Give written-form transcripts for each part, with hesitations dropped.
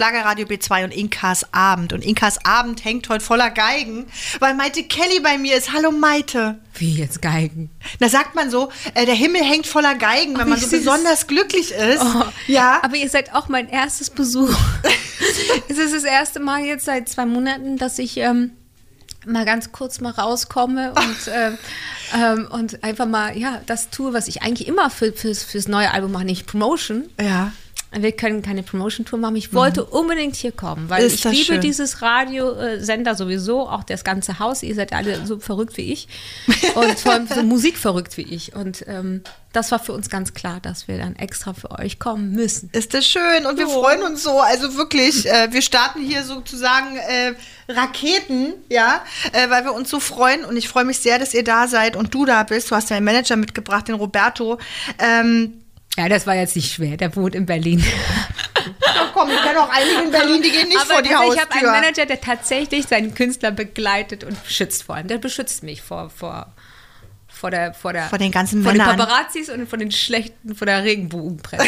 Schlagerradio B2 und Inkas Abend. Und Inkas Abend hängt heute voller Geigen, weil Maite Kelly bei mir ist. Hallo Maite. Wie jetzt Geigen? Da sagt man so, der Himmel hängt voller Geigen, wenn man so besonders glücklich ist. Oh, ja. Aber ihr seid auch mein erstes Besuch. Es ist das erste Mal jetzt seit 2 Monaten, dass ich mal ganz kurz mal rauskomme und einfach mal das tue, was ich eigentlich immer fürs neue Album mache, nicht Promotion. Ja. Wir können keine Promotion-Tour machen. Ich wollte unbedingt hier kommen, weil ich liebe schön. Dieses Radiosender sowieso, auch das ganze Haus. Ihr seid alle so verrückt wie ich und vor allem so musikverrückt wie ich. Und das war für uns ganz klar, dass wir dann extra für euch kommen müssen. Ist das schön und wir freuen uns so. Also wirklich, wir starten hier sozusagen Raketen, ja, weil wir uns so freuen. Und ich freue mich sehr, dass ihr da seid und du da bist. Du hast deinen Manager mitgebracht, den Roberto. Ja, das war jetzt nicht schwer. Der wohnt in Berlin. Ach komm, ich kenne auch einige in Berlin, die gehen nicht vor die Haustür. Ich habe einen Manager, der tatsächlich seinen Künstler begleitet und beschützt vor allem. Der beschützt mich vor den ganzen Männern. Von den Paparazzis und von der Regenbogenpresse.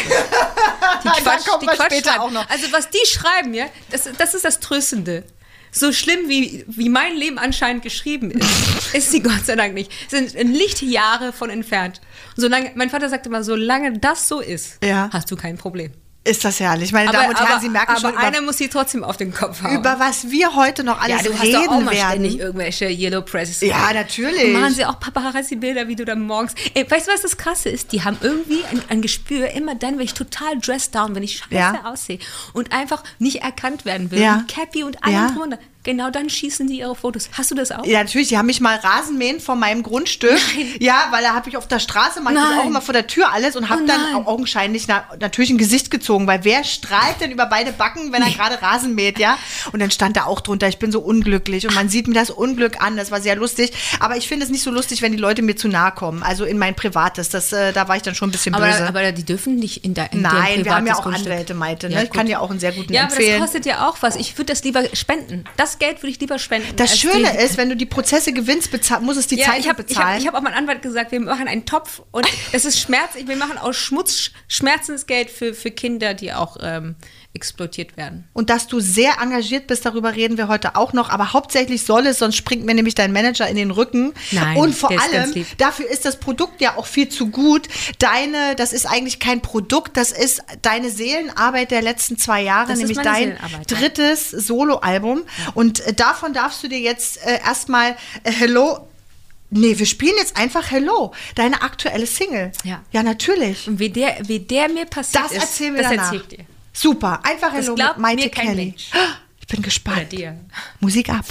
Die Quatsch später auch noch. Also was die schreiben, ja, das ist das Tröstende. So schlimm, wie mein Leben anscheinend geschrieben ist sie Gott sei Dank nicht. Sind Lichtjahre von entfernt. Mein Vater sagte immer, solange das so ist, hast du kein Problem. Ist das herrlich. Meine Damen und Herren, Sie merken schon, einer muss sie trotzdem auf den Kopf hauen. Über was wir heute noch alles reden werden. Ja, du hast doch auch mal ständig irgendwelche Yellow Presses. Ja, natürlich. Und machen sie auch Paparazzi-Bilder, wie du da morgens... weißt du, was das Krasse ist? Die haben irgendwie ein Gespür, immer dann, wenn ich total dressed down, wenn ich scheiße aussehe und einfach nicht erkannt werden will, mit Cappy und allem drunter. Genau dann schießen die ihre Fotos. Hast du das auch? Ja, natürlich. Die haben mich mal Rasenmähen vor meinem Grundstück. Nein. Ja, weil da habe ich auf der Straße, mache ich das auch immer vor der Tür alles und habe dann augenscheinlich natürlich ein Gesicht gezogen, weil wer strahlt denn über beide Backen, wenn er gerade Rasen mäht, ja? Und dann stand da auch drunter, ich bin so unglücklich und man sieht mir das Unglück an. Das war sehr lustig. Aber ich finde es nicht so lustig, wenn die Leute mir zu nahe kommen. Also in mein Privates. Da war ich dann schon ein bisschen böse. Aber die dürfen nicht in dein Nein, wir haben ja auch Anwälte, Maite. Ne? Ja, ich kann dir auch einen sehr guten empfehlen. empfehlen. Ja, aber das kostet ja auch was. Ich würde das lieber spenden. Das Geld würde ich lieber spenden. Das Schöne ist, wenn du die Prozesse gewinnst, muss es die Zeit bezahlen. Ich hab auch meinem Anwalt gesagt, wir machen einen Topf und es ist wir machen aus Schmutz Schmerzensgeld für Kinder, die auch exploitiert werden. Und dass du sehr engagiert bist, darüber reden wir heute auch noch, aber hauptsächlich sonst springt mir nämlich dein Manager in den Rücken. Nein, und vor allem, dafür ist das Produkt ja auch viel zu gut. Das ist eigentlich kein Produkt, das ist deine Seelenarbeit der letzten 2 Jahre, nämlich dein drittes Soloalbum. Ja. Und davon darfst du dir jetzt erstmal Hello. Nee, wir spielen jetzt einfach Hello, deine aktuelle Single. Ja, natürlich. Und wie der mir passiert ist, erzählen wir danach. Erzählt dir. Super, einfach Hello mit Maite Kelly. Ich bin gespannt. Musik ab.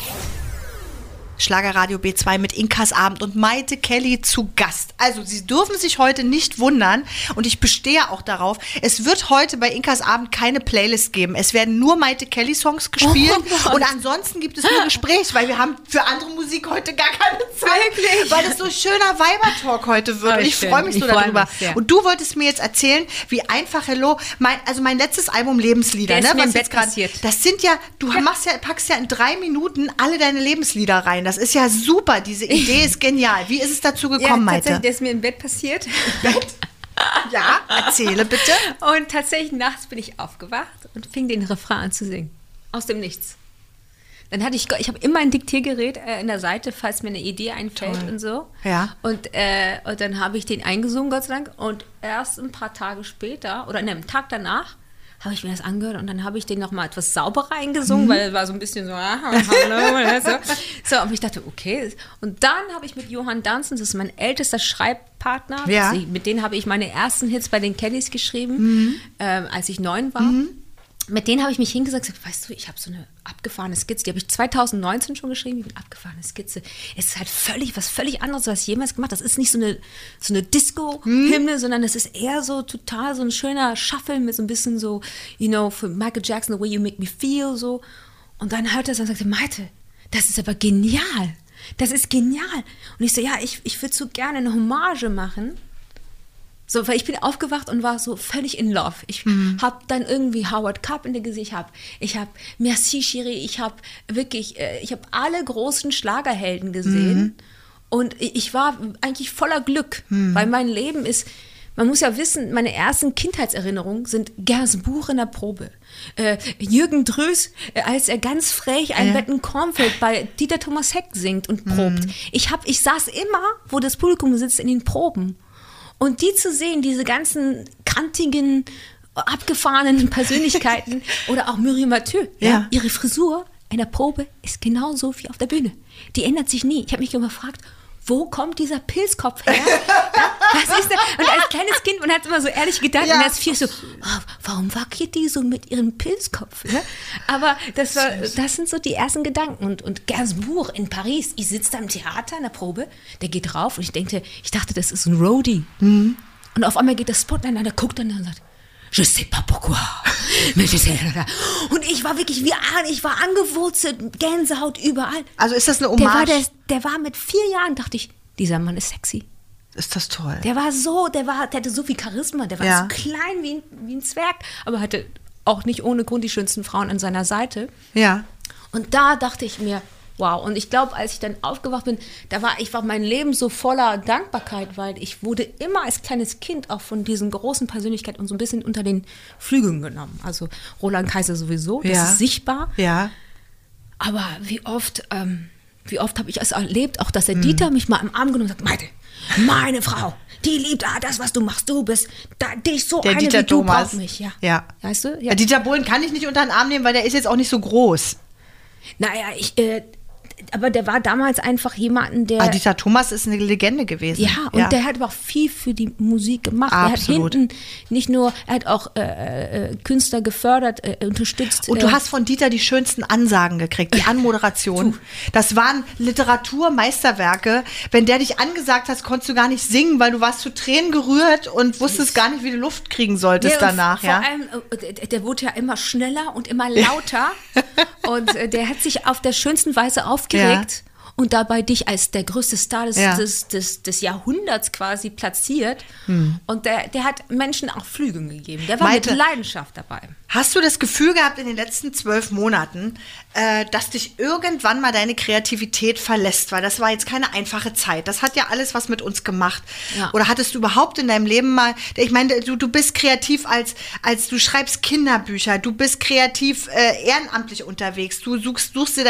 Schlagerradio B2 mit Inkas Abend und Maite Kelly zu Gast. Also Sie dürfen sich heute nicht wundern und ich bestehe auch darauf, es wird heute bei Inkas Abend keine Playlist geben. Es werden nur Maite Kelly Songs gespielt und ansonsten gibt es nur Gespräch, weil wir haben für andere Musik heute gar keine Zeit, wirklich? Weil es so schöner Weiber-Talk heute wird. Und ich freue mich so darüber. Und du wolltest mir jetzt erzählen, wie einfach Hello, mein letztes Album Lebenslieder, ne, was jetzt gerade, das sind ja, packst ja in 3 Minuten alle deine Lebenslieder rein. Das ist ja super, diese Idee ist genial. Wie ist es dazu gekommen, Maite? Das ist mir im Bett passiert. Bett? Ja, erzähle bitte. Und tatsächlich nachts bin ich aufgewacht und fing den Refrain an zu singen. Aus dem Nichts. Dann hatte ich habe immer ein Diktiergerät in der Seite, falls mir eine Idee einfällt. Toll. Und so. Ja. Und dann habe ich den eingesungen, Gott sei Dank. Und erst ein paar Tage später, oder einen Tag danach, habe ich mir das angehört und dann habe ich den nochmal etwas sauberer eingesungen, weil es war so ein bisschen so, hallo, so. Und ich dachte, okay. Und dann habe ich mit Johann Danzen, das ist mein ältester Schreibpartner, mit denen habe ich meine ersten Hits bei den Kellys geschrieben, als ich 9 war. Mit denen habe ich mich hingesetzt und gesagt, weißt du, ich habe so eine abgefahrene Skizze, die habe ich 2019 schon geschrieben, die abgefahrene Skizze. Es ist halt was völlig anderes, was ich jemals gemacht habe. Das ist nicht so eine Disco-Hymne, sondern es ist eher so total so ein schöner Shuffle mit so ein bisschen so, für Michael Jackson, The Way You Make Me Feel, so. Und dann hört er es und sagte, Maite, das ist aber genial. Das ist genial. Und ich so, ja, ich würde so gerne eine Hommage machen. So, weil ich bin aufgewacht und war so völlig in love. Ich habe dann irgendwie Howard Carpenter gesehen, ich habe Merci Chérie, ich habe alle großen Schlagerhelden gesehen und ich war eigentlich voller Glück, weil mein Leben ist man muss ja wissen, meine ersten Kindheitserinnerungen sind Gainsbourg in der Probe. Jürgen Dröß, als er ganz frech ein Wetten Kornfeld bei Dieter Thomas Heck singt und probt. Ich saß immer, wo das Publikum sitzt, in den Proben. Und die zu sehen, diese ganzen kantigen, abgefahrenen Persönlichkeiten oder auch Muriel Mathieu, ihre Frisur in der Probe ist genauso wie auf der Bühne. Die ändert sich nie. Ich habe mich immer gefragt, wo kommt dieser Pilzkopf her? Was ist der? Und als kleines Kind, man hat immer so ehrlich gedacht, und als 4 so, warum wackelt die so mit ihrem Pilzkopf? Ne? Aber das sind so die ersten Gedanken. Und Gainsbourg in Paris, ich sitze da im Theater in der Probe, der geht rauf und ich dachte, das ist ein Roadie. Und auf einmal geht das Spotlight an, der guckt dann und sagt, je sais pas pourquoi. Und ich war wirklich ich war angewurzelt, Gänsehaut überall. Also ist das eine Hommage? Der war mit 4 Jahren, dachte ich, dieser Mann ist sexy. Ist das toll. Der hatte so viel Charisma, der war so klein wie ein Zwerg, aber hatte auch nicht ohne Grund die schönsten Frauen an seiner Seite. Ja. Und da dachte ich mir, wow. Und ich glaube, als ich dann aufgewacht bin, war mein Leben so voller Dankbarkeit, weil ich wurde immer als kleines Kind auch von diesen großen Persönlichkeiten und so ein bisschen unter den Flügeln genommen. Also Roland Kaiser sowieso, das ist sichtbar. Ja. Aber wie oft habe ich es erlebt, auch dass der Dieter mich mal am Arm genommen hat und sagt, Maite, meine Frau, die liebt das, was du machst. Du bist dich so der eine Dieter wie du Thomas. braucht mich. Ja. Weißt du? Ja. Dieter Bohlen kann ich nicht unter den Arm nehmen, weil der ist jetzt auch nicht so groß. Naja, aber der war damals einfach jemanden, der... Dieter Thomas ist eine Legende gewesen. Ja, und der hat aber auch viel für die Musik gemacht. Absolut. Er hat er hat auch Künstler gefördert, unterstützt. Und du hast von Dieter die schönsten Ansagen gekriegt, die Anmoderation. Das waren Literaturmeisterwerke. Wenn der dich angesagt hat, konntest du gar nicht singen, weil du warst zu Tränen gerührt und wusstest gar nicht, wie du Luft kriegen solltest danach. Vor allem, der wurde ja immer schneller und immer lauter. Und der hat sich auf der schönsten Weise aufgeregt und dabei dich als der größte Star des Jahrhunderts quasi platziert. Und der hat Menschen auch Flügel gegeben. Der war Maite, mit Leidenschaft dabei. Hast du das Gefühl gehabt in den letzten 12 Monaten, dass dich irgendwann mal deine Kreativität verlässt? Weil das war jetzt keine einfache Zeit. Das hat ja alles was mit uns gemacht. Ja. Oder hattest du überhaupt in deinem Leben mal, ich meine, du bist kreativ als du schreibst Kinderbücher, du bist kreativ ehrenamtlich unterwegs, du suchst dir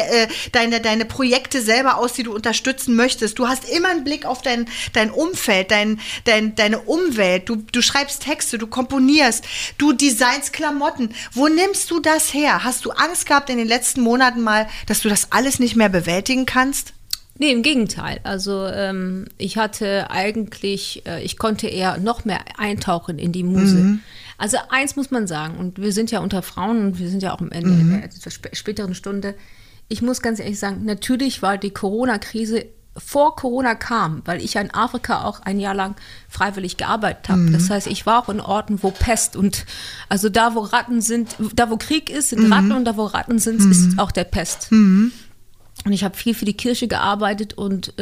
deine Projekte selber aus, die du unterstützen möchtest. Du hast immer einen Blick auf dein Umfeld, deine Umwelt. Du schreibst Texte, du komponierst, du designst Klamotten. Wo nimmst du das her? Hast du Angst gehabt in den letzten Monaten mal, dass du das alles nicht mehr bewältigen kannst? Nee, im Gegenteil. Also ich konnte eher noch mehr eintauchen in die Muse. Also eins muss man sagen, und wir sind ja unter Frauen und wir sind ja auch am Ende in der späteren Stunde. Ich muss ganz ehrlich sagen, natürlich war die Corona-Krise vor Corona kam, weil ich ja in Afrika auch ein Jahr lang freiwillig gearbeitet habe. Das heißt, ich war auch in Orten, wo Pest und also da, wo Ratten sind, da, wo Krieg ist, sind Ratten und da, wo Ratten sind, ist auch der Pest. Und ich habe viel für die Kirche gearbeitet und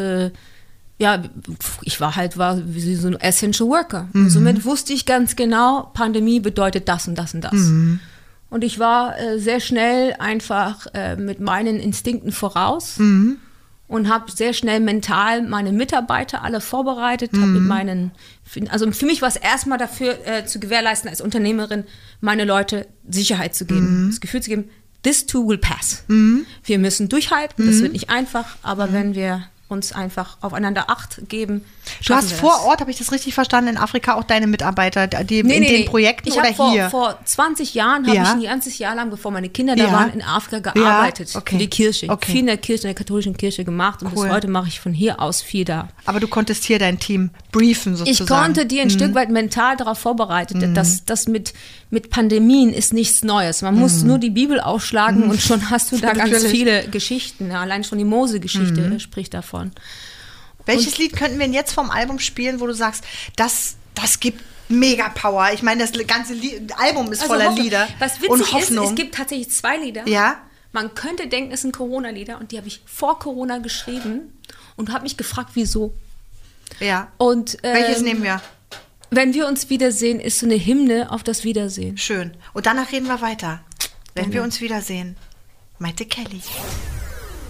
ich war wie so ein Essential Worker. Und somit wusste ich ganz genau, Pandemie bedeutet das und das und das. Und ich war sehr schnell einfach mit meinen Instinkten voraus. Und habe sehr schnell mental meine Mitarbeiter alle vorbereitet, also für mich war es erstmal dafür zu gewährleisten als Unternehmerin, meine Leute Sicherheit zu geben, das Gefühl zu geben, this too will pass. Wir müssen durchhalten, das wird nicht einfach, aber wenn wir uns einfach aufeinander Acht geben. Du hast vor Ort, habe ich das richtig verstanden, in Afrika auch deine Mitarbeiter, die in den Projekten oder hier? Vor 20 Jahren habe ich ein ganzes Jahr lang, bevor meine Kinder da waren, in Afrika gearbeitet für die Kirche. Viel in der katholischen Kirche gemacht und bis heute mache ich von hier aus viel da. Aber du konntest hier dein Team briefen sozusagen. Ich konnte die ein Stück weit mental darauf vorbereitet, dass das mit Pandemien ist nichts Neues. Man muss nur die Bibel aufschlagen und schon hast du da ganz viele Geschichten. Allein schon die Mose-Geschichte spricht davon. Welches Lied könnten wir denn jetzt vom Album spielen, wo du sagst, das gibt mega Power? Ich meine, das ganze Album ist voller Lieder was witzig und Hoffnung. Ist, es gibt tatsächlich 2 Lieder. Ja? Man könnte denken, es sind Corona-Lieder und die habe ich vor Corona geschrieben und habe mich gefragt, wieso. Ja. Und, welches nehmen wir? Wenn wir uns wiedersehen, ist so eine Hymne auf das Wiedersehen. Schön. Und danach reden wir weiter. Wenn wir uns wiedersehen. Maite Kelly.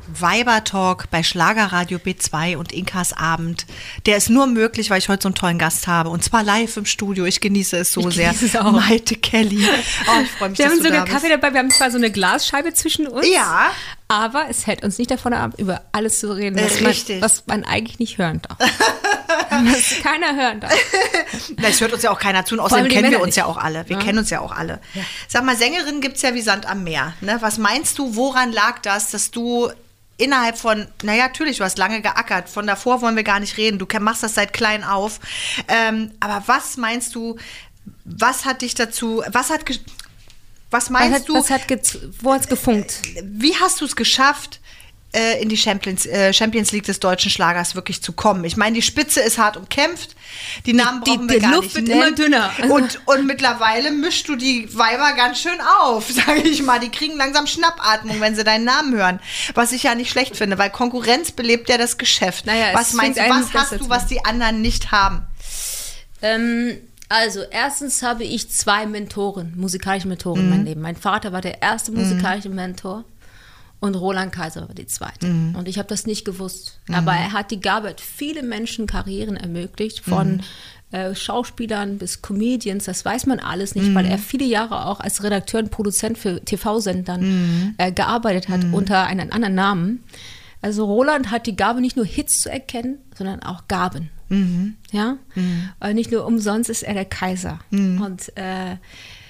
Weibertalk bei Schlagerradio B2 und Inkas Abend. Der ist nur möglich, weil ich heute so einen tollen Gast habe. Und zwar live im Studio. Ich genieße es so sehr. Maite Kelly. Oh, ich freue mich, wir dass haben du sogar da bist. Kaffee dabei. Wir haben zwar so eine Glasscheibe zwischen uns. Ja. Aber es hält uns nicht davon ab, über alles zu reden, was man eigentlich nicht hören darf. Was keiner hören darf. Es hört uns ja auch keiner zu. Und außerdem kennen wir uns ja auch alle. Wir kennen uns ja auch alle. Ja. Sag mal, Sängerinnen gibt es ja wie Sand am Meer. Ne? Was meinst du, woran lag das, dass du innerhalb von, natürlich, du hast lange geackert. Von davor wollen wir gar nicht reden. Du machst das seit klein auf. Aber was meinst du, was hat dich dazu, wo hat's gefunkt? Wie hast du es geschafft, in die Champions League des deutschen Schlagers wirklich zu kommen? Ich meine, die Spitze ist hart umkämpft. Die Namen brauchen wir gar nicht nennen. Die Luft wird immer dünner. Und mittlerweile mischst du die Weiber ganz schön auf, sage ich mal. Die kriegen langsam Schnappatmung, wenn sie deinen Namen hören. Was ich ja nicht schlecht finde, weil Konkurrenz belebt ja das Geschäft. Was meinst du, was hast du, was die anderen nicht haben? Also, erstens habe ich 2 Mentoren, musikalische Mentoren in meinem Leben. Mein Vater war der erste musikalische Mentor und Roland Kaiser war die zweite. Und ich habe das nicht gewusst. Aber er hat die Gabe, hat viele Menschen Karrieren ermöglicht, von Schauspielern bis Comedians, das weiß man alles nicht, weil er viele Jahre auch als Redakteur und Produzent für TV-Sendern gearbeitet hat unter einem anderen Namen. Also Roland hat die Gabe, nicht nur Hits zu erkennen, sondern auch Gaben. Ja? Nicht nur umsonst ist er der Kaiser. Und er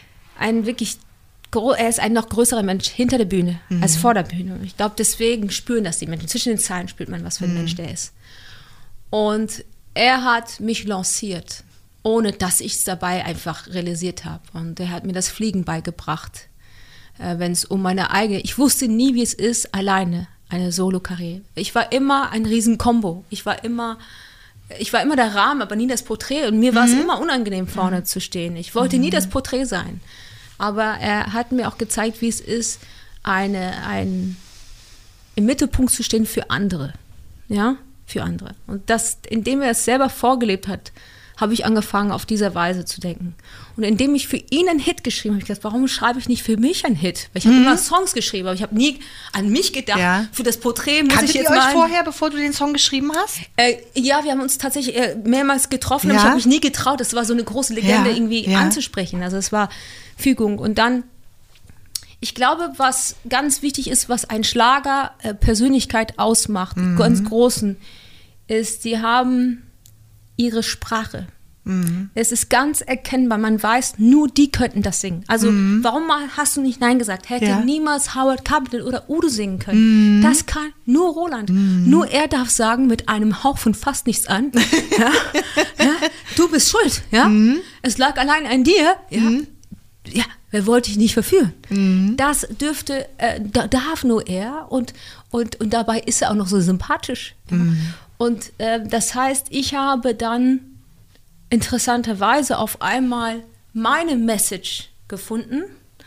ist ein noch größerer Mensch hinter der Bühne als vor der Bühne. Ich glaube, deswegen spüren das die Menschen. Zwischen den Zeilen spürt man, was für ein Mensch der ist. Und er hat mich lanciert, ohne dass ich es dabei einfach realisiert habe. Und er hat mir das Fliegen beigebracht. Wenn es um meine eigene, ich wusste nie, wie es ist, alleine eine Solo-Karriere. Ich war immer ein Riesen-Kombo. Ich war immer der Rahmen, aber nie das Porträt. Und mir war es immer unangenehm, vorne zu stehen. Ich wollte nie das Porträt sein. Aber er hat mir auch gezeigt, wie es ist, im Mittelpunkt zu stehen für andere. Ja, für andere. Und indem er es selber vorgelebt hat, habe ich angefangen, auf diese Weise zu denken. Und indem ich für ihn einen Hit geschrieben habe, habe ich gedacht, warum schreibe ich nicht für mich einen Hit? Weil ich habe immer Songs geschrieben, aber ich habe nie an mich gedacht. Ja. Für das Porträt muss ich jetzt mal... Kanntet ihr euch vorher, bevor du den Song geschrieben hast? Ja, wir haben uns tatsächlich mehrmals getroffen, aber ich habe mich nie getraut. Das war so eine große Legende irgendwie anzusprechen. Also es war Fügung. Und dann, ich glaube, was ganz wichtig ist, was ein Schlager Persönlichkeit ausmacht, ganz großen, ist, die haben ihre Sprache. Es ist ganz erkennbar, man weiß, nur die könnten das singen. Also warum hast du nicht Nein gesagt? Hätte niemals Howard Carpenter oder Udo singen können. Das kann nur Roland. Nur er darf sagen, mit einem Hauch von fast nichts an, du bist schuld. Ja? Es lag allein an dir. Ja, wer wollte dich nicht verführen? Das darf nur er und dabei ist er auch noch so sympathisch. Und das heißt, ich habe dann interessanterweise auf einmal meine Message gefunden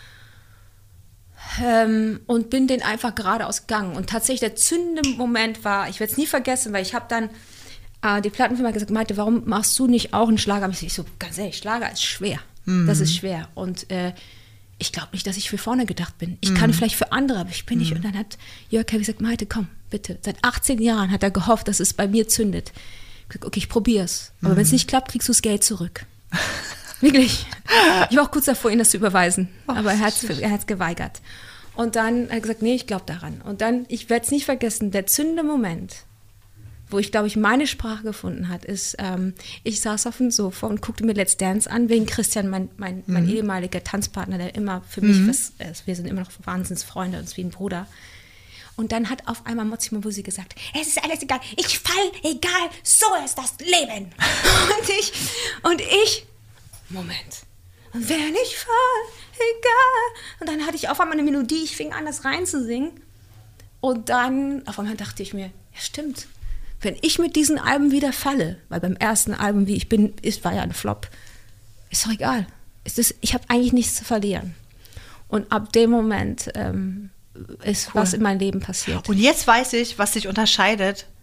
und bin den einfach geradeaus gegangen. Und tatsächlich der zündende Moment war, ich werde es nie vergessen, weil ich habe dann die Plattenfirma gesagt, Maite, warum machst du nicht auch einen Schlager? Ich so, ganz ehrlich, Schlager ist schwer. Das ist schwer. Und ich glaube nicht, dass ich für vorne gedacht bin. Ich kann vielleicht für andere, aber ich bin nicht. Und dann hat Jörg gesagt, Maite, komm, bitte. Seit 18 Jahren hat er gehofft, dass es bei mir zündet. Ich gesagt, okay, ich probier's. Aber wenn es nicht klappt, kriegst du das Geld zurück. Wirklich. Ich war auch kurz davor, ihn das zu überweisen. Aber er hat's geweigert. Und dann hat er gesagt, nee, ich glaube daran. Und dann, ich werde es nicht vergessen, der zündende Moment, wo ich, glaube ich, meine Sprache gefunden hat, ist, ich saß auf dem Sofa und guckte mir Let's Dance an, wegen Christian, mein ehemaliger Tanzpartner, der immer für mich wir sind immer noch Wahnsinnsfreunde, uns wie ein Bruder. Und dann hat auf einmal Mozzi Mabuse gesagt, es ist alles egal, ich fall, egal, so ist das Leben. Und ich, Moment, und wenn ich fall, egal. Und dann hatte ich auf einmal eine Melodie, ich fing an, das reinzusingen. Und dann, auf einmal dachte ich mir, ja stimmt, wenn ich mit diesen Alben wieder falle, weil beim ersten Album, wie ich bin, war ja ein Flop, ist doch egal. Ich habe eigentlich nichts zu verlieren. Und ab dem Moment ist was in meinem Leben passiert. Und jetzt weiß ich, was dich unterscheidet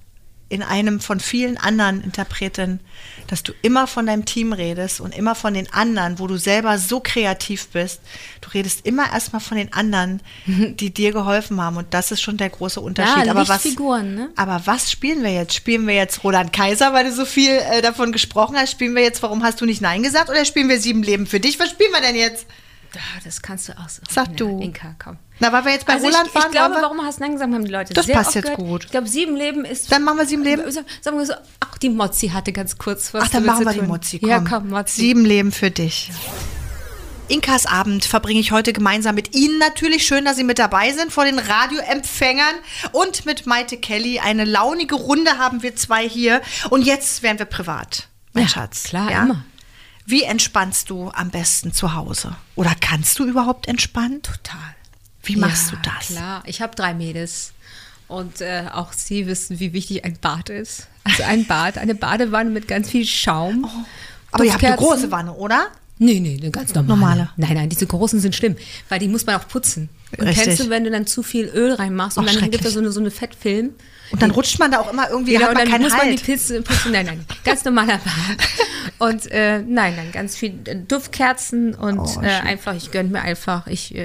in einem von vielen anderen Interpreten, dass du immer von deinem Team redest und immer von den anderen, wo du selber so kreativ bist. Du redest immer erstmal von den anderen, die dir geholfen haben. Und das ist schon der große Unterschied. Ja, aber Lichtfiguren, ne? Aber was spielen wir jetzt? Spielen wir jetzt Roland Kaiser, weil du so viel davon gesprochen hast? Spielen wir jetzt Warum hast du nicht Nein gesagt? Oder spielen wir 7 Leben für dich? Was spielen wir denn jetzt? Das kannst du aussuchen. Sag du. Inka, komm. Na, weil wir jetzt bei Roland waren. Ich glaube, Warum hast du Nein gesagt, haben die Leute das sehr passt oft jetzt gehört. gut. Ich glaube, 7 Leben ist... Dann machen wir 7 Leben. Sagen wir so, ach, die Mozzi hatte ganz kurz was. Ach, dann machen wir die Mozzi, komm. Ja, komm, Mozzi. 7 Leben für dich. Inkas Abend verbringe ich heute gemeinsam mit Ihnen natürlich. Schön, dass Sie mit dabei sind vor den Radioempfängern und mit Maite Kelly. Eine launige Runde haben wir 2 hier. Und jetzt werden wir privat, mein Schatz. Klar, immer. Wie entspannst du am besten zu Hause? Oder kannst du überhaupt entspannen? Total. Wie machst du das? Klar, ich habe 3 Mädels und auch sie wissen, wie wichtig ein Bad ist. Also ein Bad, eine Badewanne mit ganz viel Schaum. Oh. Aber ihr habt eine große Wanne, oder? Nee, eine ganz normale. Nein, diese großen sind schlimm, weil die muss man auch putzen. Und Richtig. kennst du, wenn du dann zu viel Öl reinmachst und dann gibt es so eine Fettfilm. Und dann rutscht man da auch immer irgendwie, genau, da hat man keinen muss man Halt. die Pilze putzen. Nein, ganz normaler Bad. Und nein, ganz viel Duftkerzen und einfach, ich gönne mir einfach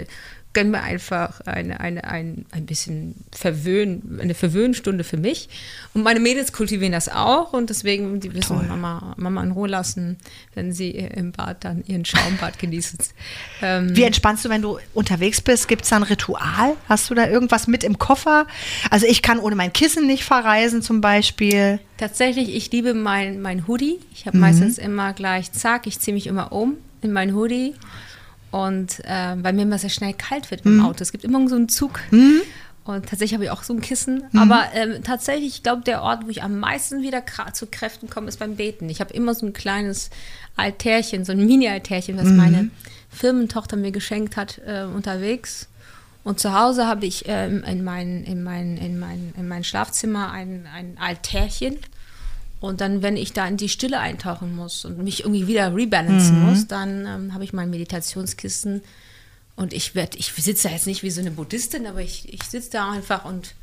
ein bisschen eine Verwöhnstunde für mich. Und meine Mädels kultivieren das auch und deswegen, die wissen, Mama in Ruhe lassen, wenn sie im Bad dann ihren Schaumbad genießen. Wie entspannst du, wenn du unterwegs bist? Gibt es da ein Ritual? Hast du da irgendwas mit im Koffer? Also ich kann ohne mein Kissen nicht verreisen zum Beispiel. Tatsächlich, ich liebe mein Hoodie. Ich habe meistens immer gleich, ich ziehe mich immer um in mein Hoodie. Und weil mir immer sehr schnell kalt wird im Auto. Es gibt immer so einen Zug. Und tatsächlich habe ich auch so ein Kissen. Aber tatsächlich, ich glaube, der Ort, wo ich am meisten wieder zu Kräften komme, ist beim Beten. Ich habe immer so ein kleines Altärchen, so ein Mini-Altärchen, was meine Firmentochter mir geschenkt hat, unterwegs. Und zu Hause habe ich in mein Schlafzimmer ein Altärchen. Und dann, wenn ich da in die Stille eintauchen muss und mich irgendwie wieder rebalancen muss, dann habe ich mein Meditationskissen und ich sitze da jetzt nicht wie so eine Buddhistin, aber ich sitze da einfach und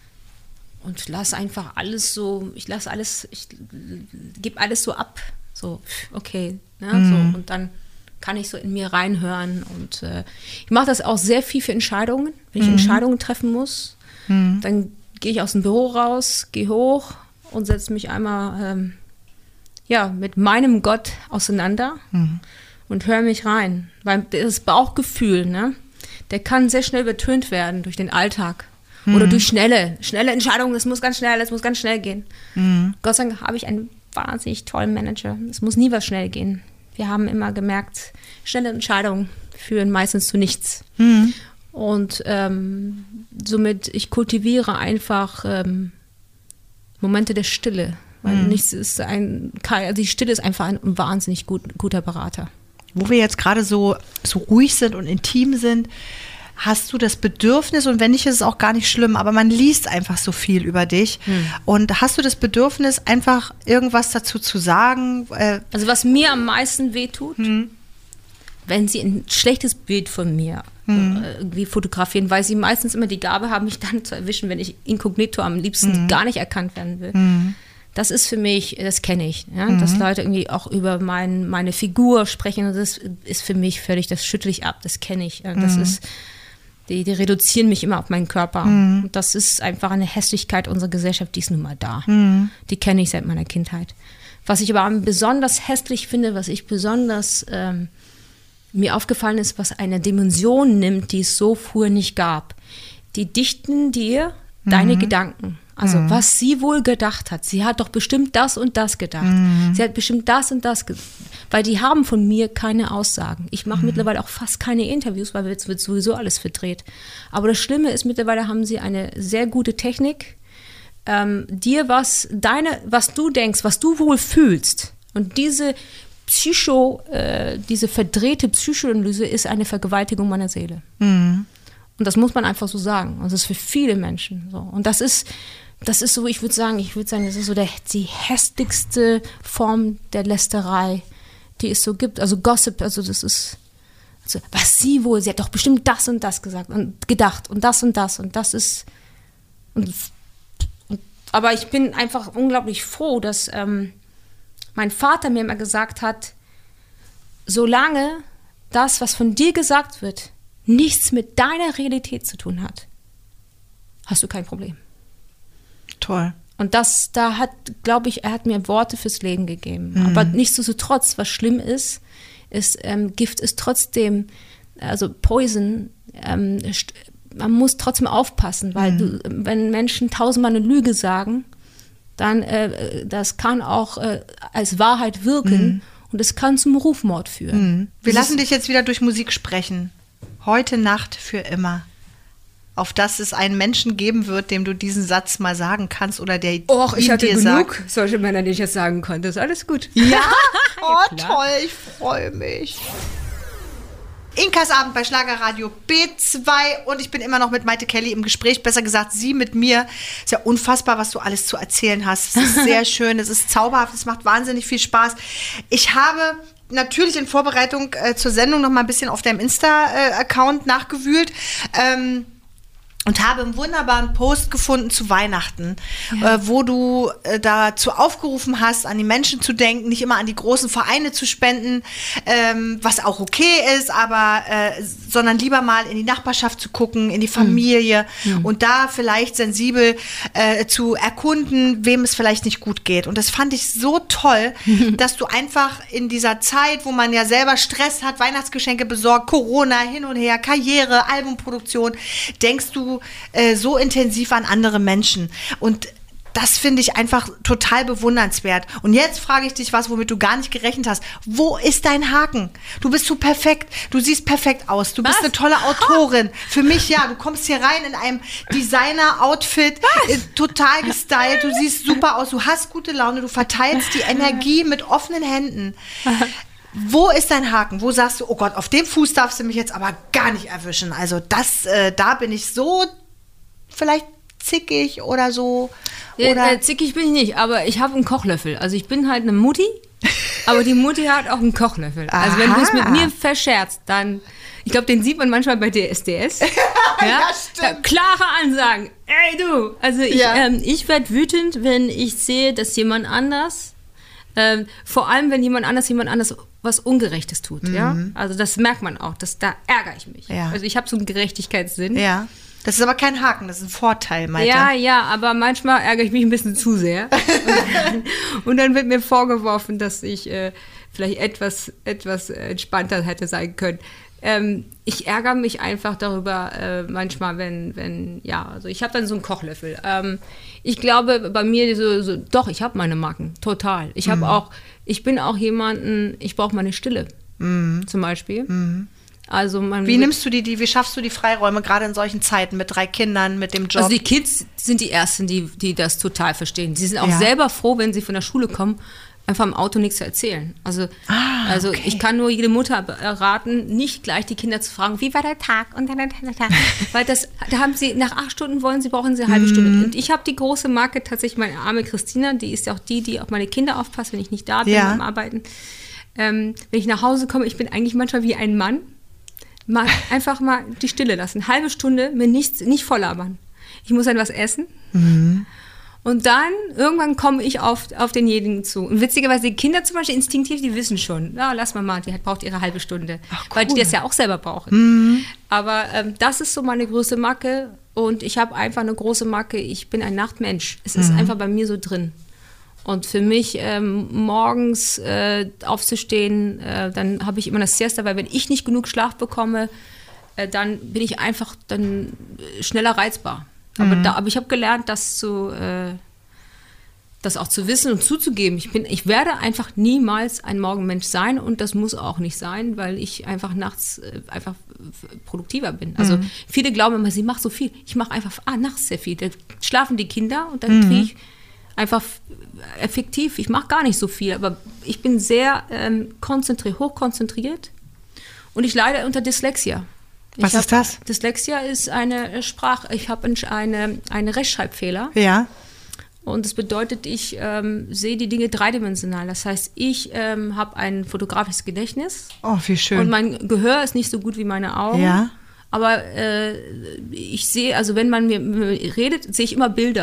lasse einfach alles so, ich gebe alles so ab, so, okay, ne, so, und dann kann ich so in mir reinhören und ich mache das auch sehr viel für Entscheidungen, wenn ich Entscheidungen treffen muss, dann gehe ich aus dem Büro raus, gehe hoch und setze mich einmal mit meinem Gott auseinander und höre mich rein. Weil das Bauchgefühl, ne, der kann sehr schnell übertönt werden durch den Alltag oder durch schnelle Entscheidungen. Es muss ganz schnell gehen. Gott sei Dank habe ich einen wahnsinnig tollen Manager. Es muss nie was schnell gehen. Wir haben immer gemerkt, schnelle Entscheidungen führen meistens zu nichts. Und somit, ich kultiviere einfach Momente der Stille, weil nichts ist die Stille ist einfach ein wahnsinnig guter Berater. Wo wir jetzt gerade so ruhig sind und intim sind, hast du das Bedürfnis, und wenn nicht, ist es auch gar nicht schlimm, aber man liest einfach so viel über dich. Und hast du das Bedürfnis, einfach irgendwas dazu zu sagen? Also was mir am meisten wehtut, wenn sie ein schlechtes Bild von mir irgendwie fotografieren, weil sie meistens immer die Gabe haben, mich dann zu erwischen, wenn ich inkognito am liebsten gar nicht erkannt werden will. Das ist für mich, das kenne ich, ja? Dass Leute irgendwie auch über meine Figur sprechen, und das ist für mich völlig, das schüttle ich ab, das kenne ich. Das ist, die reduzieren mich immer auf meinen Körper. Und das ist einfach eine Hässlichkeit unserer Gesellschaft, die ist nun mal da. Die kenne ich seit meiner Kindheit. Was ich aber besonders hässlich finde, was ich besonders mir aufgefallen ist, was eine Dimension nimmt, die es so früher nicht gab. Die dichten dir deine Gedanken. Also was sie wohl gedacht hat. Sie hat doch bestimmt das und das gedacht. Sie hat bestimmt das und das weil die haben von mir keine Aussagen. Ich mache mittlerweile auch fast keine Interviews, weil jetzt wird sowieso alles verdreht. Aber das Schlimme ist, mittlerweile haben sie eine sehr gute Technik, dir was du denkst, was du wohl fühlst. Und diese verdrehte Psychoanalyse ist eine Vergewaltigung meiner Seele. Und das muss man einfach so sagen. Und das ist für viele Menschen so. Und das ist so, ich würde sagen, das ist so die hässlichste Form der Lästerei, die es so gibt. Also Gossip, also das ist, also was sie hat doch bestimmt das und das gesagt und gedacht und das und das ist, und Aber ich bin einfach unglaublich froh, dass mein Vater mir immer gesagt hat, solange das, was von dir gesagt wird, nichts mit deiner Realität zu tun hat, hast du kein Problem. Toll. Und glaube ich, er hat mir Worte fürs Leben gegeben. Aber nichtsdestotrotz, was schlimm ist, Gift ist trotzdem, also Poison, man muss trotzdem aufpassen, weil wenn Menschen 1000-mal eine Lüge sagen, dann das kann auch als Wahrheit wirken und es kann zum Rufmord führen. Wir lassen dich jetzt wieder durch Musik sprechen. Heute Nacht für immer. Auf dass es einen Menschen geben wird, dem du diesen Satz mal sagen kannst oder der ich hatte dir genug solche Männer, die ich jetzt sagen konnte. Ist alles gut. Ja? Oh, toll, ich freue mich. Inkas Abend bei Schlagerradio B2 und ich bin immer noch mit Maite Kelly im Gespräch, besser gesagt sie mit mir. Ist ja unfassbar, was du alles zu erzählen hast. Es ist sehr schön, es ist zauberhaft, es macht wahnsinnig viel Spaß. Ich habe natürlich in Vorbereitung zur Sendung noch mal ein bisschen auf deinem Insta-Account nachgewühlt. Und habe einen wunderbaren Post gefunden zu Weihnachten, wo du dazu aufgerufen hast, an die Menschen zu denken, nicht immer an die großen Vereine zu spenden, was auch okay ist, aber sondern lieber mal in die Nachbarschaft zu gucken, in die Familie und da vielleicht sensibel zu erkunden, wem es vielleicht nicht gut geht. Und das fand ich so toll, dass du einfach in dieser Zeit, wo man ja selber Stress hat, Weihnachtsgeschenke besorgt, Corona, hin und her, Karriere, Albumproduktion, denkst du so intensiv an andere Menschen. Und das finde ich einfach total bewundernswert. Und jetzt frage ich dich was, womit du gar nicht gerechnet hast. Wo ist dein Haken? Du bist so perfekt. Du siehst perfekt aus. Du bist eine tolle Autorin. Für mich, ja. Du kommst hier rein in einem Designer-Outfit, total gestylt. Du siehst super aus. Du hast gute Laune. Du verteilst die Energie mit offenen Händen. Wo ist dein Haken? Wo sagst du, oh Gott, auf dem Fuß darfst du mich jetzt aber gar nicht erwischen. Also da bin ich so vielleicht zickig oder so. Oder zickig bin ich nicht, aber ich habe einen Kochlöffel. Also ich bin halt eine Mutti, aber die Mutti hat auch einen Kochlöffel. Aha. Also wenn du es mit mir verscherzt, dann, ich glaube, den sieht man manchmal bei DSDS. Ja, stimmt. Klare Ansagen. Ey du! Also ich werde wütend, wenn ich sehe, dass jemand anders, vor allem wenn jemand anders was Ungerechtes tut. Ja? Also das merkt man auch, da ärgere ich mich. Ja. Also ich habe so einen Gerechtigkeitssinn. Ja. Das ist aber kein Haken, das ist ein Vorteil, Maite. Ja, aber manchmal ärgere ich mich ein bisschen zu sehr. Und dann wird mir vorgeworfen, dass ich vielleicht etwas entspannter hätte sein können. Ich ärgere mich einfach darüber manchmal, also ich habe dann so einen Kochlöffel. Ich glaube, bei mir doch, ich habe meine Marken, total. Ich bin auch jemanden, ich brauche meine Stille, zum Beispiel. Also wie schaffst du die Freiräume, gerade in solchen Zeiten mit 3 Kindern, mit dem Job? Also die Kids sind die Ersten, die das total verstehen. Sie sind auch selber froh, wenn sie von der Schule kommen, einfach im Auto nichts zu erzählen. Also okay. Ich kann nur jede Mutter raten, nicht gleich die Kinder zu fragen, wie war der Tag und dann der Tag. Weil da haben sie, nach 8 Stunden brauchen sie eine halbe Stunde. Und ich habe die große Marke, tatsächlich meine arme Christina, die ist ja auch die auf meine Kinder aufpasst, wenn ich nicht da bin beim Arbeiten. Wenn ich nach Hause komme, ich bin eigentlich manchmal wie ein Mann. Einfach mal die Stille lassen. Halbe Stunde mir nicht voll labern. Ich muss dann was essen. Und dann, irgendwann komme ich auf denjenigen zu. Und witzigerweise, die Kinder zum Beispiel instinktiv, die wissen schon, lass mal, die braucht ihre halbe Stunde. Ach, cool. Weil die das ja auch selber brauchen. Aber das ist so meine größte Marke. Und ich habe einfach eine große Marke. Ich bin ein Nachtmensch. Es ist einfach bei mir so drin. Und für mich morgens aufzustehen, dann habe ich immer eine Siesta, weil wenn ich nicht genug Schlaf bekomme, dann bin ich einfach dann schneller reizbar. Aber ich habe gelernt, das auch zu wissen und zuzugeben. Ich werde einfach niemals ein Morgenmensch sein und das muss auch nicht sein, weil ich einfach nachts einfach produktiver bin. Also viele glauben immer, sie macht so viel. Ich mache einfach nachts sehr viel. Da schlafen die Kinder und dann kriege ich einfach effektiv. Ich mache gar nicht so viel, aber ich bin sehr hochkonzentriert und ich leide unter Dyslexia. Was ist das? Dyslexia ist eine ich habe eine Rechtschreibfehler. Ja. Und das bedeutet, ich sehe die Dinge dreidimensional. Das heißt, ich habe ein fotografisches Gedächtnis. Oh, wie schön. Und mein Gehör ist nicht so gut wie meine Augen. Ja. Aber ich sehe, also wenn man mir redet, sehe ich immer Bilder.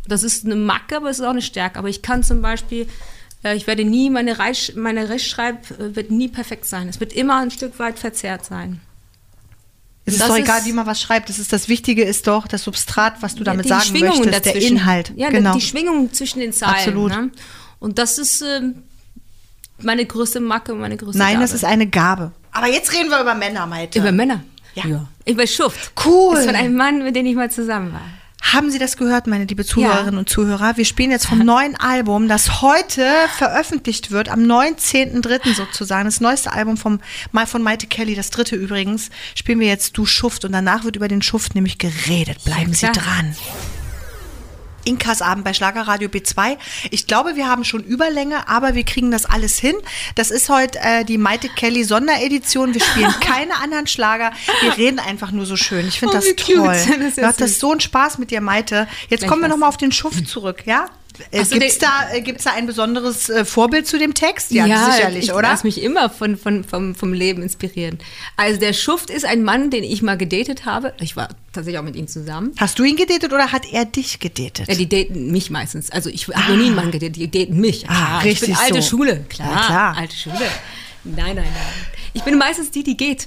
Das ist eine Macke, aber es ist auch eine Stärke. Aber ich kann zum Beispiel, ich werde nie, meine Rechtschreib wird nie perfekt sein. Es wird immer ein Stück weit verzerrt sein. Es ist doch egal, wie man was schreibt. Das Wichtige ist doch das Substrat, was du damit sagen möchtest, der Inhalt. Ja, genau. Die Schwingung zwischen den Zeilen. Absolut. Ne? Und das ist meine größte Macke, meine größte Gabe. Nein, das ist eine Gabe. Aber jetzt reden wir über Männer, Maite. Über Männer? Ja. Über Schuft. Cool. Das ist von einem Mann, mit dem ich mal zusammen war. Haben Sie das gehört, meine liebe Zuhörerinnen und Zuhörer? Wir spielen jetzt vom neuen Album, das heute veröffentlicht wird, am 19.03. sozusagen. Das neueste Album von Maite Kelly, das 3. übrigens, spielen wir jetzt Du Schuft. Und danach wird über den Schuft nämlich geredet. Bleiben Sie dran. Inkas Abend bei Schlagerradio B2. Ich glaube, wir haben schon Überlänge, aber wir kriegen das alles hin. Das ist heute die Maite Kelly Sonderedition. Wir spielen keine anderen Schlager. Wir reden einfach nur so schön. Ich finde das toll. Mir hat das so einen Spaß mit dir, Maite. Jetzt kommen wir nochmal auf den Schuft zurück, ja? Gibt's da ein besonderes Vorbild zu dem Text? Ja, sicherlich, oder? Ich lasse mich immer vom Leben inspirieren. Also der Schuft ist ein Mann, den ich mal gedatet habe. Ich war tatsächlich auch mit ihm zusammen. Hast du ihn gedatet oder hat er dich gedatet? Ja, die daten mich meistens. Also ich habe noch nie einen Mann gedatet, die daten mich. Richtig, ich bin alte so. Schule. Klar, alte Schule. Nein. Ich bin meistens die geht.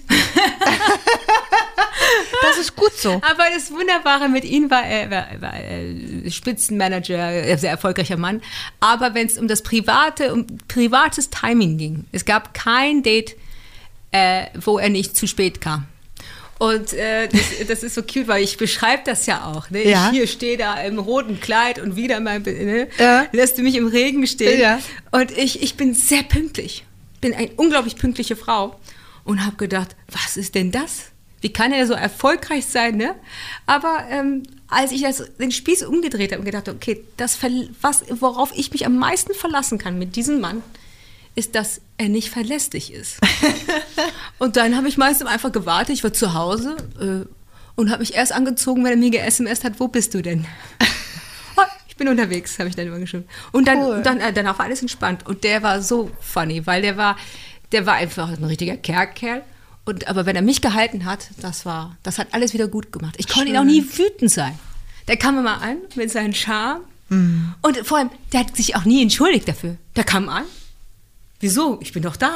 Das ist gut so. Aber das Wunderbare mit ihm war, er war Spitzenmanager, sehr erfolgreicher Mann. Aber wenn es um privates Timing ging, es gab kein Date, wo er nicht zu spät kam. Und das ist so cute, weil ich beschreibe das ja auch. Ne? Ja. Ich hier stehe da im roten Kleid und wieder mal, lässt du mich im Regen stehen. Ja. Und ich bin sehr pünktlich. Bin eine unglaublich pünktliche Frau und habe gedacht, was ist denn das? Wie kann er so erfolgreich sein? Ne? Aber als ich den Spieß umgedreht habe und gedacht, okay, worauf ich mich am meisten verlassen kann mit diesem Mann, ist, dass er nicht verlässlich ist. Und dann habe ich meistens einfach gewartet, ich war zu Hause und habe mich erst angezogen, wenn er mir ge-SMS't hat, wo bist du denn? Ich bin unterwegs, habe ich dann immer geschrieben. Und danach war alles entspannt. Und der war so funny, weil der war einfach ein richtiger Kerl. Aber wenn er mich gehalten hat, das hat alles wieder gut gemacht. Ich konnte ihn auch nie wütend sein. Der kam immer an mit seinem Charme. Mhm. Und vor allem, der hat sich auch nie entschuldigt dafür. Der kam an. Wieso? Ich bin doch da.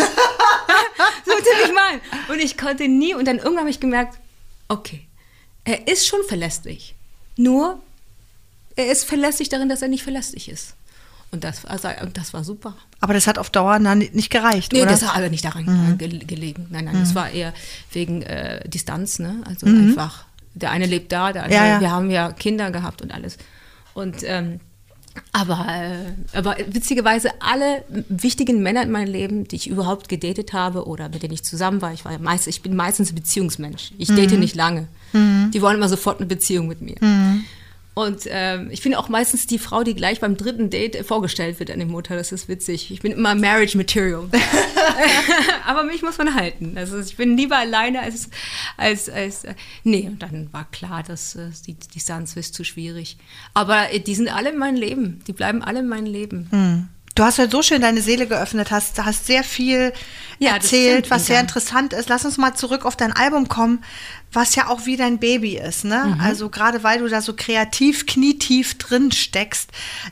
So ziemlich mal. Und ich konnte nie. Und dann irgendwann habe ich gemerkt, okay, er ist schon verlässlich. Nur er ist verlässlich darin, dass er nicht verlässlich ist. Und das war super. Aber das hat auf Dauer nicht gereicht, nee, oder? Nee, das hat aber nicht daran gelegen. Nein, das war eher wegen Distanz. Ne? Also einfach, der eine lebt da, der andere, wir haben ja Kinder gehabt und alles. Und aber witzigerweise alle wichtigen Männer in meinem Leben, die ich überhaupt gedatet habe oder mit denen ich zusammen war, ich bin meistens ein Beziehungsmensch. Ich date nicht lange. Die wollen immer sofort eine Beziehung mit mir. Und ich bin auch meistens die Frau, die gleich beim 3. Date vorgestellt wird an die Mutter. Das ist witzig. Ich bin immer Marriage Material. Aber mich muss man halten. Also ich bin lieber alleine als nee, und dann war klar, dass die Distanz ist zu schwierig. Aber die sind alle in meinem Leben. Die bleiben alle in meinem Leben. Du hast halt so schön deine Seele geöffnet, hast sehr viel erzählt, was sehr interessant ist. Lass uns mal zurück auf dein Album kommen, was ja auch wie dein Baby ist, ne? Also gerade weil du da so kreativ, knietief drin steckst.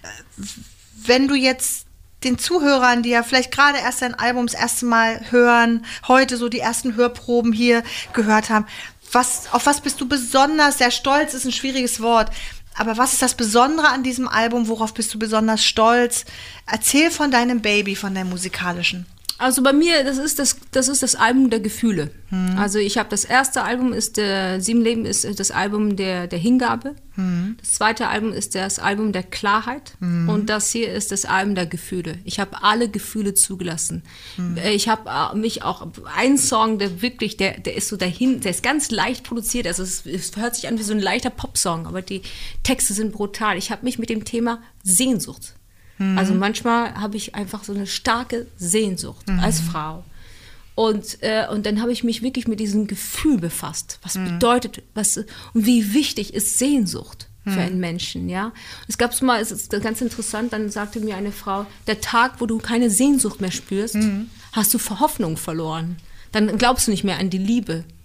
Wenn du jetzt den Zuhörern, die ja vielleicht gerade erst dein Album das erste Mal hören, heute so die ersten Hörproben hier gehört haben, auf was bist du besonders, sehr stolz ist ein schwieriges Wort, aber was ist das Besondere an diesem Album? Worauf bist du besonders stolz? Erzähl von deinem Baby, von deinem musikalischen. Also bei mir, das ist das Album der Gefühle. Also ich habe das erste Album, Sieben Leben ist das Album der Hingabe. Das zweite Album ist das Album der Klarheit. Und das hier ist das Album der Gefühle. Ich habe alle Gefühle zugelassen. Ich habe mich auch, ein Song, der wirklich, der ist so dahin, der ist ganz leicht produziert. Also es hört sich an wie so ein leichter Popsong, aber die Texte sind brutal. Ich habe mich mit dem Thema Sehnsucht. Also manchmal habe ich einfach so eine starke Sehnsucht als Frau. Und dann habe ich mich wirklich mit diesem Gefühl befasst. Was bedeutet, und wie wichtig ist Sehnsucht für einen Menschen, ja? Es gab mal, es ist ganz interessant, dann sagte mir eine Frau, der Tag, wo du keine Sehnsucht mehr spürst, hast du Hoffnung verloren. Dann glaubst du nicht mehr an die Liebe.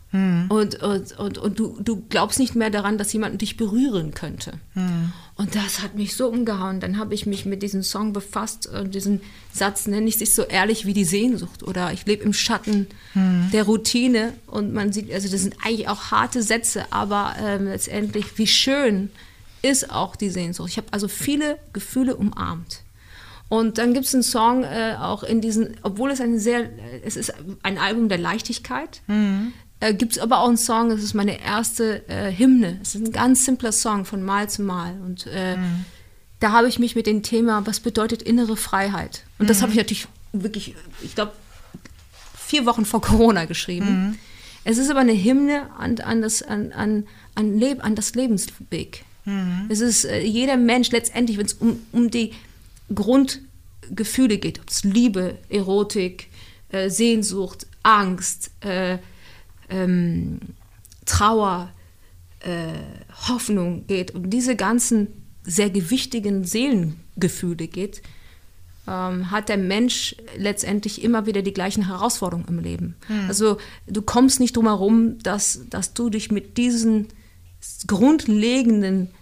Und du glaubst nicht mehr daran, dass jemand dich berühren könnte. Und das hat mich so umgehauen. Dann habe ich mich mit diesem Song befasst und diesen Satz nenne ich sich so ehrlich wie die Sehnsucht oder ich lebe im Schatten der Routine und man sieht, also das sind eigentlich auch harte Sätze, aber letztendlich, wie schön ist auch die Sehnsucht. Ich habe also viele Gefühle umarmt. Und dann gibt es einen Song auch in diesen, obwohl es es ist ein Album der Leichtigkeit, gibt es aber auch einen Song, das ist meine erste Hymne. Es ist ein ganz simpler Song von Mal zu Mal. Und da habe ich mich mit dem Thema, was bedeutet innere Freiheit? Und das habe ich natürlich wirklich, ich glaube, 4 Wochen vor Corona geschrieben. Es ist aber eine Hymne an das Lebensweg. Es ist jeder Mensch letztendlich, wenn es um die Grundgefühle geht, ob es Liebe, Erotik, Sehnsucht, Angst, Trauer, Hoffnung geht, um diese ganzen sehr gewichtigen Seelengefühle geht, hat der Mensch letztendlich immer wieder die gleichen Herausforderungen im Leben. Also du kommst nicht drum herum, dass du dich mit diesen grundlegenden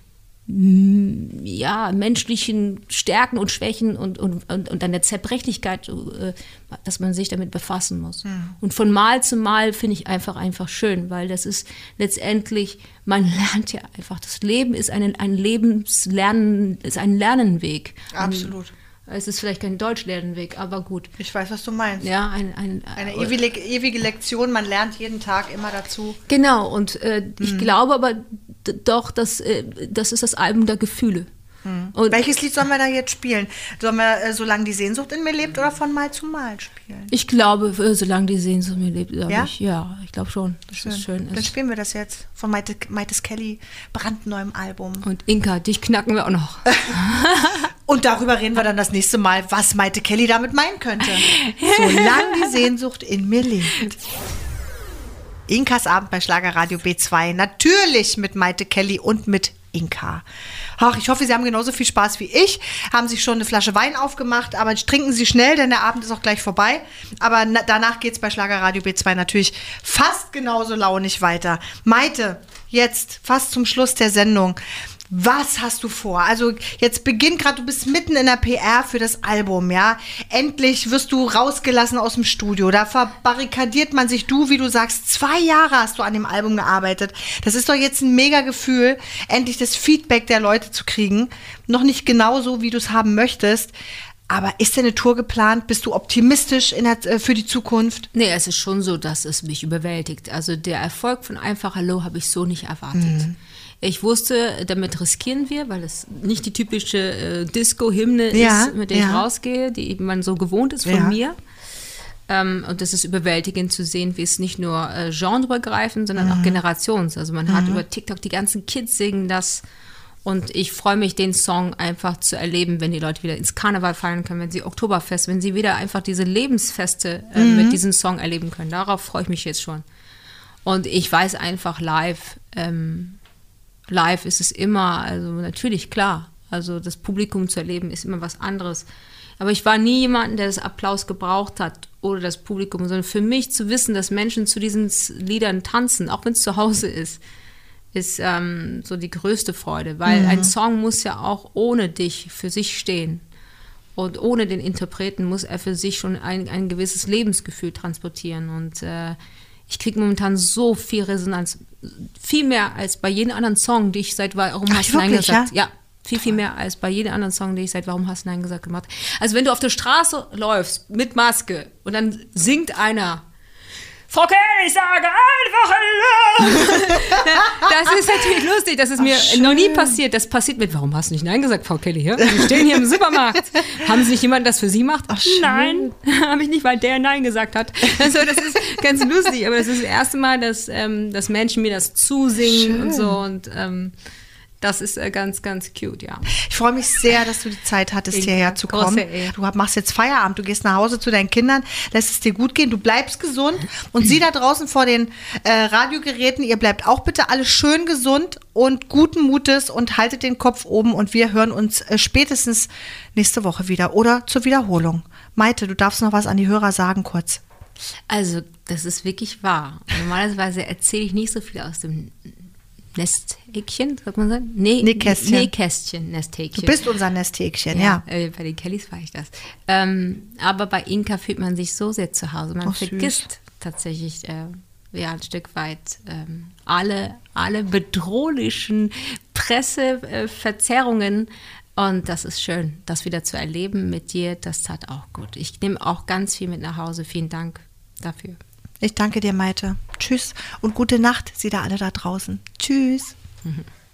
menschlichen Stärken und Schwächen und an der Zerbrechlichkeit, dass man sich damit befassen muss. Und von Mal zu Mal finde ich einfach schön, weil das ist letztendlich, man lernt ja einfach, das Leben ist ein Lebenslernen, ist ein Lernenweg. Absolut. Es ist vielleicht kein Deutschlernenweg, aber gut. Ich weiß, was du meinst. Ja, eine ewige Lektion, man lernt jeden Tag immer dazu. Genau, und ich glaube aber doch, dass das ist das Album der Gefühle. Und welches Lied sollen wir da jetzt spielen? Sollen wir Solange die Sehnsucht in mir lebt oder von Mal zu Mal spielen? Ich glaube, Solange die Sehnsucht in mir lebt, ich glaube schon, dass schön. Es schön ist. Dann spielen wir das jetzt von Maites Kelly, brandneuem Album. Und Inka, dich knacken wir auch noch. Und darüber reden wir dann das nächste Mal, was Maite Kelly damit meinen könnte. Solange die Sehnsucht in mir lebt. Inkas Abend bei Schlagerradio B2. Natürlich mit Maite Kelly und mit Inka. Ach, ich hoffe, Sie haben genauso viel Spaß wie ich. Haben sich schon eine Flasche Wein aufgemacht, aber trinken Sie schnell, denn der Abend ist auch gleich vorbei. Aber danach geht es bei Schlagerradio B2 natürlich fast genauso launig weiter. Maite, jetzt fast zum Schluss der Sendung. Was hast du vor? Also jetzt beginnt gerade, du bist mitten in der PR für das Album, ja? Endlich wirst du rausgelassen aus dem Studio. Da verbarrikadiert man sich, wie du sagst, 2 Jahre hast du an dem Album gearbeitet. Das ist doch jetzt ein mega Gefühl, endlich das Feedback der Leute zu kriegen. Noch nicht genau so, wie du es haben möchtest. Aber ist denn eine Tour geplant? Bist du optimistisch für die Zukunft? Nee, es ist schon so, dass es mich überwältigt. Also der Erfolg von Einfach Hallo habe ich so nicht erwartet. Ich wusste, damit riskieren wir, weil es nicht die typische Disco-Hymne ist, mit der ich rausgehe, die man so gewohnt ist von mir. Und das ist überwältigend zu sehen, wie es nicht nur genreübergreifend, sondern auch generations. Also man hat über TikTok, die ganzen Kids singen das. Und ich freue mich, den Song einfach zu erleben, wenn die Leute wieder ins Karneval feiern können, wenn sie Oktoberfest, wenn sie wieder einfach diese Lebensfeste mit diesem Song erleben können. Darauf freue ich mich jetzt schon. Und ich weiß einfach live ist es immer, also natürlich klar, also das Publikum zu erleben ist immer was anderes. Aber ich war nie jemand, der das Applaus gebraucht hat oder das Publikum, sondern für mich zu wissen, dass Menschen zu diesen Liedern tanzen, auch wenn es zu Hause ist so die größte Freude, weil ein Song muss ja auch ohne dich für sich stehen. Und ohne den Interpreten muss er für sich schon ein gewisses Lebensgefühl transportieren. Und ich kriege momentan so viel Resonanz, viel mehr als bei jedem anderen Song, die ich seit Warum hast du Nein gesagt? Ja, viel mehr als bei jedem anderen Song, den ich seit Warum hast du Nein gesagt gemacht. Also wenn du auf der Straße läufst mit Maske und dann singt einer Frau Kelly, ich sage einfach Hallo. Das ist natürlich lustig, das ist mir noch nie passiert. Das passiert mit, warum hast du nicht Nein gesagt, Frau Kelly? Ja? Wir stehen hier im Supermarkt. Haben Sie nicht jemanden, das für Sie macht? Ach, nein, habe ich nicht, weil der Nein gesagt hat. Also das ist ganz lustig, aber das ist das erste Mal, dass Menschen mir das zusingen und so. Und das ist ganz, ganz cute, ja. Ich freue mich sehr, dass du die Zeit hattest, hierher zu kommen. Du machst jetzt Feierabend, du gehst nach Hause zu deinen Kindern, lässt es dir gut gehen, du bleibst gesund. Und Sie da draußen vor den Radiogeräten, ihr bleibt auch bitte alle schön gesund und guten Mutes und haltet den Kopf oben. Und wir hören uns spätestens nächste Woche wieder oder zur Wiederholung. Maite, du darfst noch was an die Hörer sagen, kurz. Also, das ist wirklich wahr. Normalerweise erzähle ich nicht so viel aus dem Nesthäkchen, sagt man so? Nähkästchen, Nesthäkchen. Du bist unser Nesthäkchen, ja. Bei den Kellys war ich das. Aber bei Inka fühlt man sich so sehr zu Hause. Man vergisst tatsächlich ein Stück weit alle bedrohlichen Presseverzerrungen. Und das ist schön, das wieder zu erleben mit dir. Das tat auch gut. Ich nehme auch ganz viel mit nach Hause. Vielen Dank dafür. Ich danke dir, Maite. Tschüss und gute Nacht, Sie da alle da draußen. Tschüss.